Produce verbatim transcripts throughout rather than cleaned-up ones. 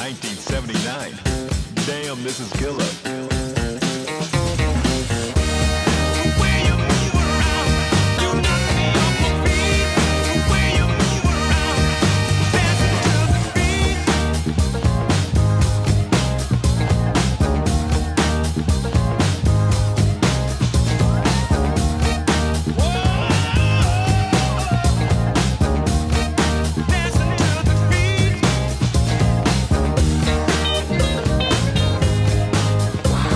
nineteen seventy-nine. Damn, this is killer. Wow.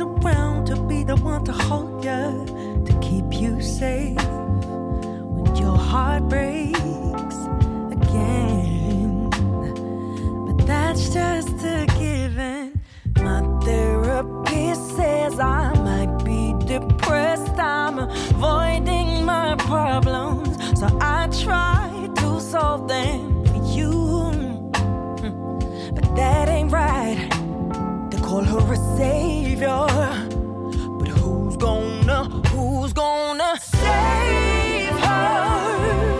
around to be the one to hold you, to keep you safe when your heart breaks again. But that's just a given. My therapist says I might be depressed. I'm avoiding my problems, so I try to solve them for you. But that ain't right to call her a savior. But who's gonna, who's gonna save her?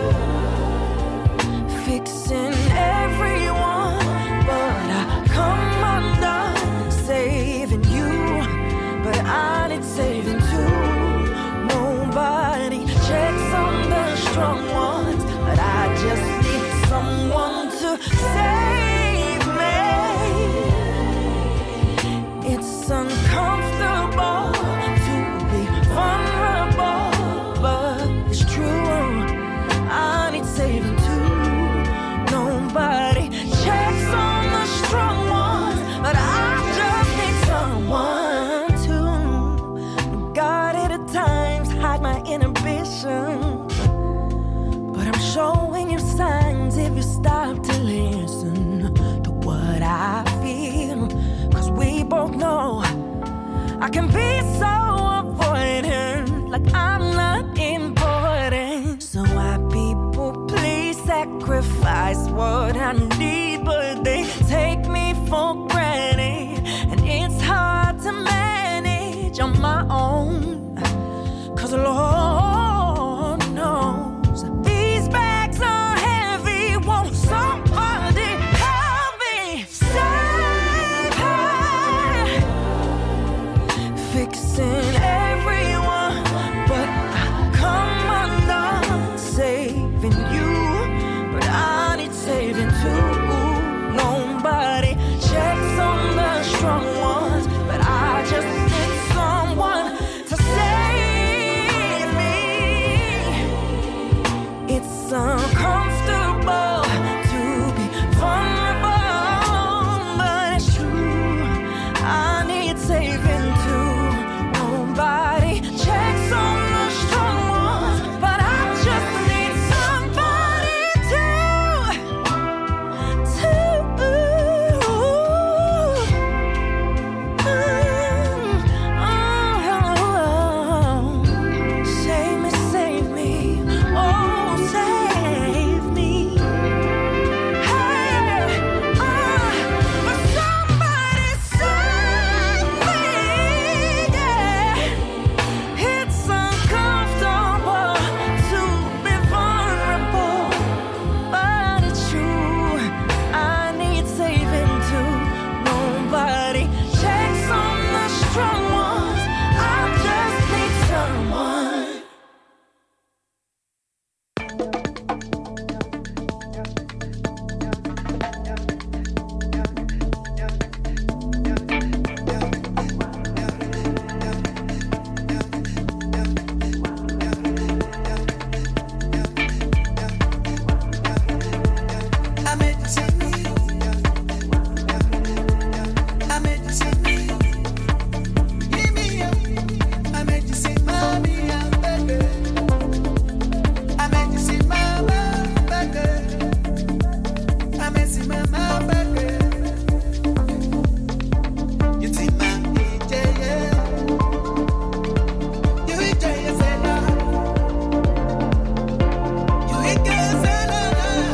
Fixing everyone, but I come undone. Saving you, but I need saving too. Nobody checks on the strong ones, but I just need someone to save me. It's uncomfortable to be vulnerable, but it's true. I need saving too. Nobody checks on the strong ones, but I just need someone to guard it at times, hide my inhibition. But I'm showing you signs if you stop to listen to what I feel. Cause we both know I can be so avoidant, like I'm not important. So why people please sacrifice what I need, but they take me for granted, and it's hard to manage on my own. Cause Lord knows these bags are heavy. Won't somebody help me save her? Fixing everyone, but I come undone. Saving you, but I need saving too. Nobody checks on the strong ones, but I just need someone to save me. It's uncomfortable to be vulnerable, but it's true. I need saving too. Nobody checks on the strong ones, but I just need somebody to, to oh, save me, save me, oh, save me. Hey, oh, but somebody save me, yeah. It's uncomfortable to be vulnerable, but it's true. I need saving too. Nobody checks on the strong ones. I just need someone. I met you see me. I met you see me. Give me up. I met you see mommy and baby. I met you see mama, baby. I met you see mama, baby. You see my E J, yeah. You E J, yeah, say no. You E J, say no.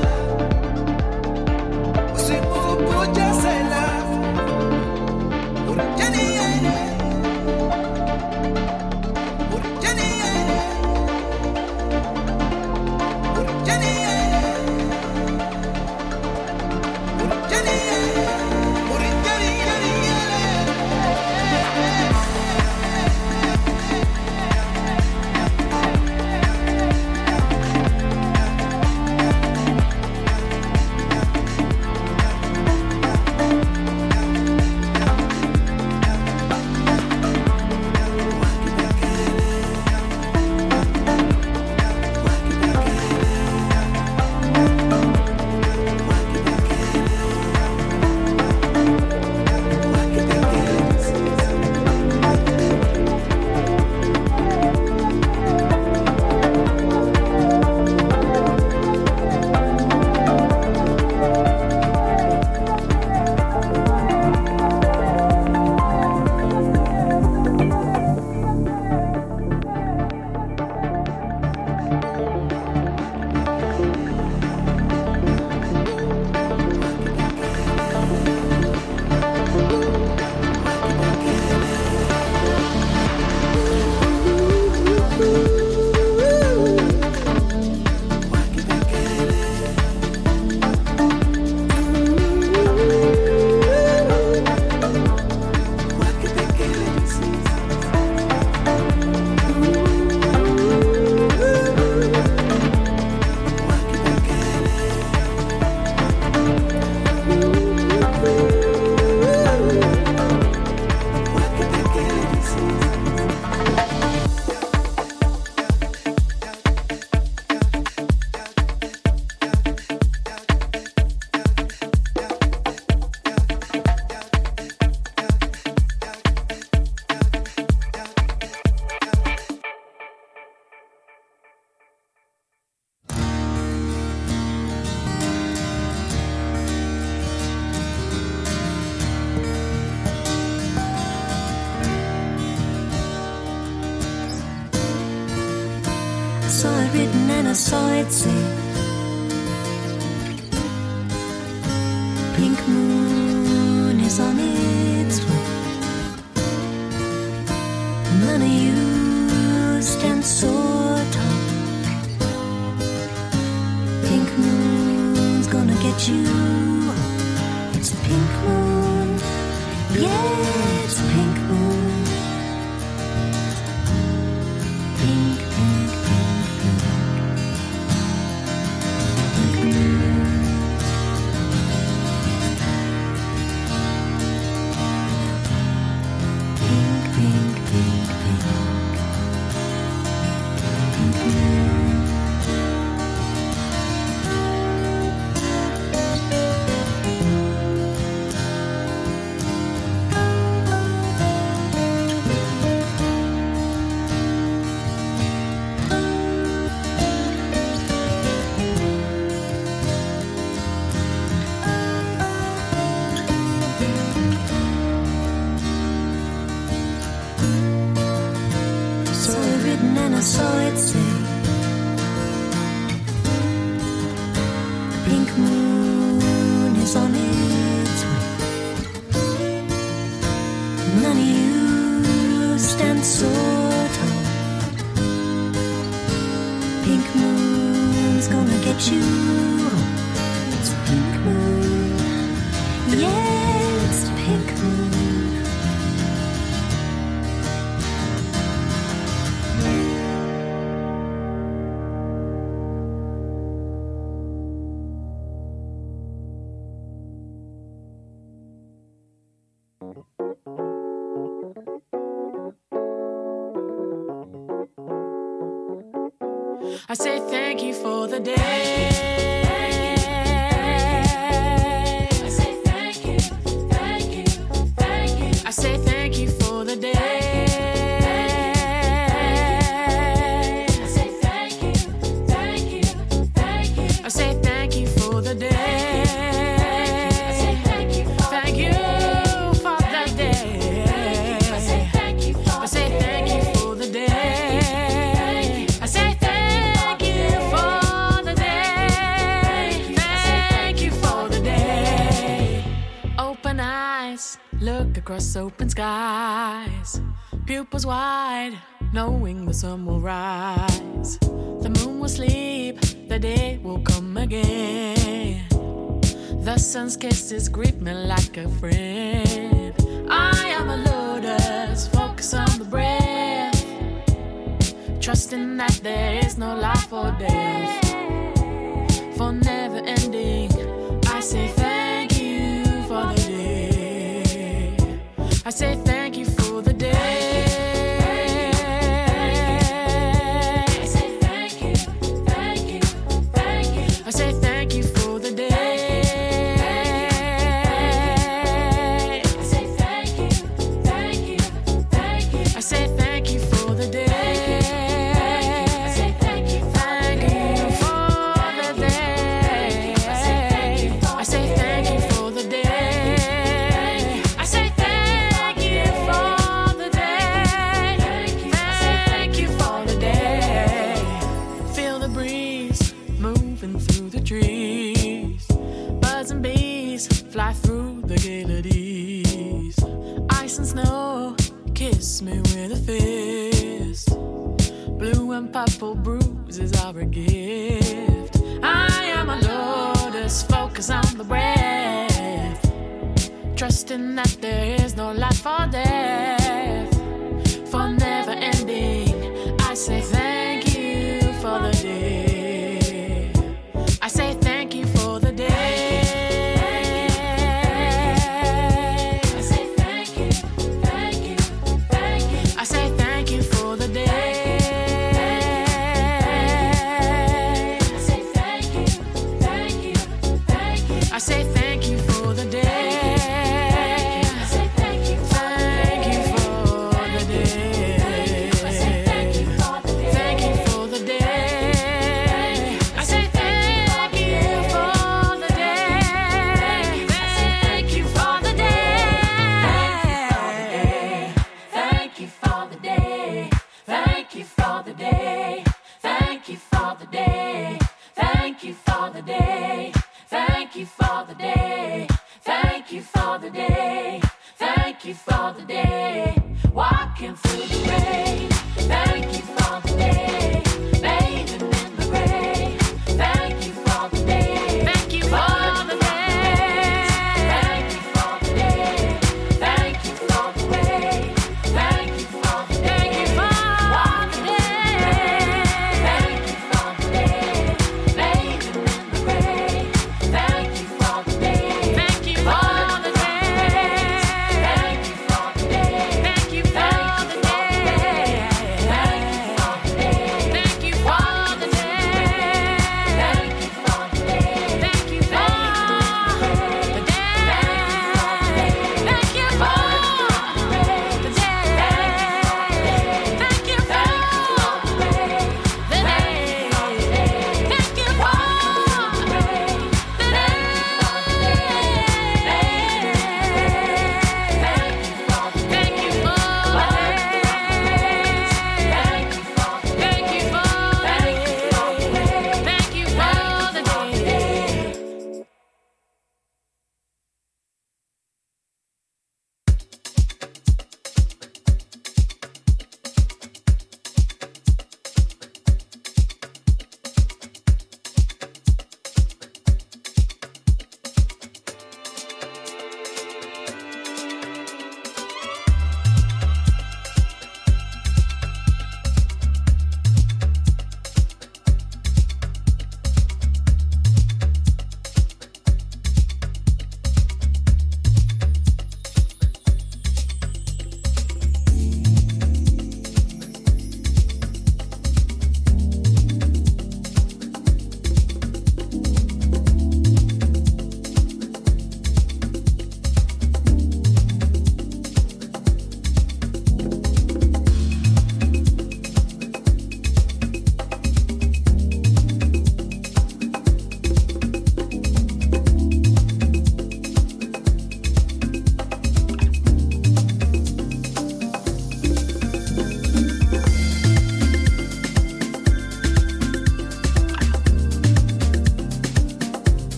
C'est pour pour just say love. Pour Jenny, pour Jenny, pour Jenny, pour Jenny. and I saw it say, pink moon is on its way. None of you stand so tall. Pink moon's gonna get you. It's a pink moon, yeah, it's a pink moon. Pink, pink, pink, pink. Pink moon. Pink, pink, pink, pink. Pink moon. I saw it say, pink moon is on its way. None of you stand so tall. Pink moon's gonna get you. It's a pink moon, yeah, it's a pink moon. I say thank you for the day. I say thank you, thank you, thank you. I say thank you for the day. I say thank you, thank you, thank you. I say thank you for the day. I say thank you, thank you for the day. I say thank you, I say thank you for the day. I say thank look across open skies, pupils wide, knowing the sun will rise. The moon will sleep, the day will come again. The sun's kisses greet me like a friend. I am a lotus, focus on the breath, trusting that there is no life or death. For never ending, I say thank you for the day. I say thank you for the day. I say thank you, thank you, thank you. I say thank you for the day. I say thank you, thank you, thank you. I say thank you for the day. I say thank you, thank you for the day. I say thank you for the day. I say thank you for the day. Thank you for the day. Feel the breeze moving through the trees. Birds and bees fly through the galeries. Ice and snow kiss me with a fist. Blue and purple bruises are a gift. I am a lotus, focus on the breath, trusting that there is no life or death. For never ending, I say thank you for the day. I say thank you for the day. I say thank you, thank you, thank you. I say thank you for the day. I say thank you, thank you, thank you. I say thank you for the day. I say thank you, thank you for the day. I say thank you for the day. Thank you for the day. I say thank you for the day. Thank you for the day. Thank you for the day. Thank you for the day. Thank you for the day.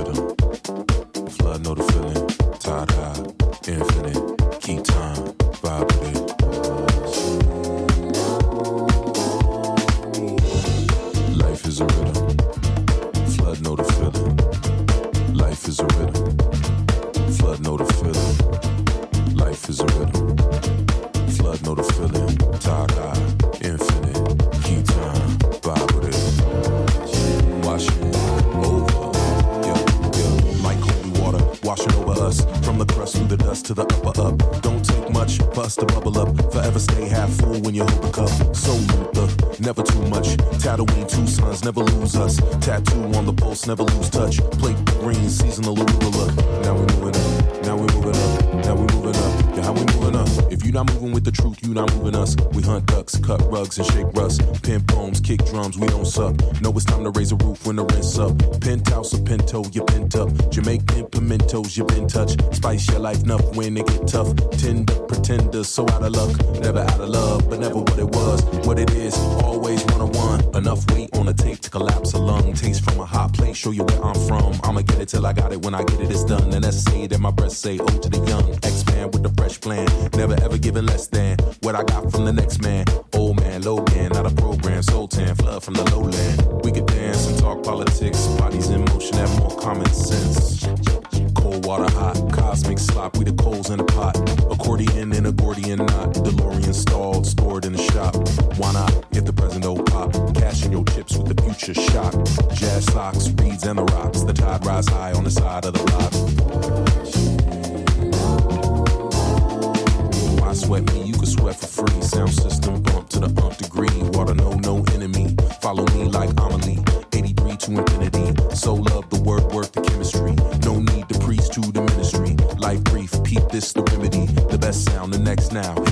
rhythm. Flood, know the feeling. Tide high, infinite. Keep time, vibe with it. Life is a rhythm. Flood, know the feeling. Life is a rhythm. Flood, know the feeling. Life is a rhythm. Flood, know the feeling. Tide high, infinite. Keep time, vibe with it. Wash it over. Yeah, yeah. Like holy water, washing over us. From the crust through the dust to the upper up. Don't take much, bust the bubble up. Forever stay half full when you hold the cup. So Luther, never too much. Tatooine, two sons, never lose us. Tattoo on the pulse, never lose touch. Plate green, seasonal arugula. Now we moving up, now we moving up, now we moving up. Yeah, how we moving up? If you not moving with the truth, you not moving us. We hunt ducks, cut rugs, and shake rust. Pin poems, kick drums, we don't suck. Know it's time to raise a roof when the rent's up. Penthouse or pinto, you pent up. Jamaican pimentos, you been touched. Spice your life enough when it get tough. Tender pretenders, so out of luck. Never out of love, but never what it was. What it is, always one on one. Enough weight on the tape to collapse a lung. Taste from a hot plate, show you where I'm from. I'ma get it till I got it. When I get it, it's done. And that's say that my breath say, oh to the young. Expand with the fresh plan. Never ever giving less than what I got from the next man. Old man, Logan, not a program. Sultan, flood from the lowland. We could dance and talk politics. Bodies in motion, have more common sense. Cold water hot, cosmic slop, we the coals in the pot. Accordion and a Gordian knot. DeLorean stalled, stored in the shop. Why not, if the present don't pop? Cashing your chips with the future shock. Jazz socks, reeds and the rocks. The tide rise high on the side of the block. Why sweat me? You can sweat for free. Sound system bump to the nth degree. Water, no, no enemy. Follow me like Amelie. eighty-three to infinity. So love the word, work the chemistry. No need to preach to the ministry. Life brief, peep this the remedy. The best sound, the next now.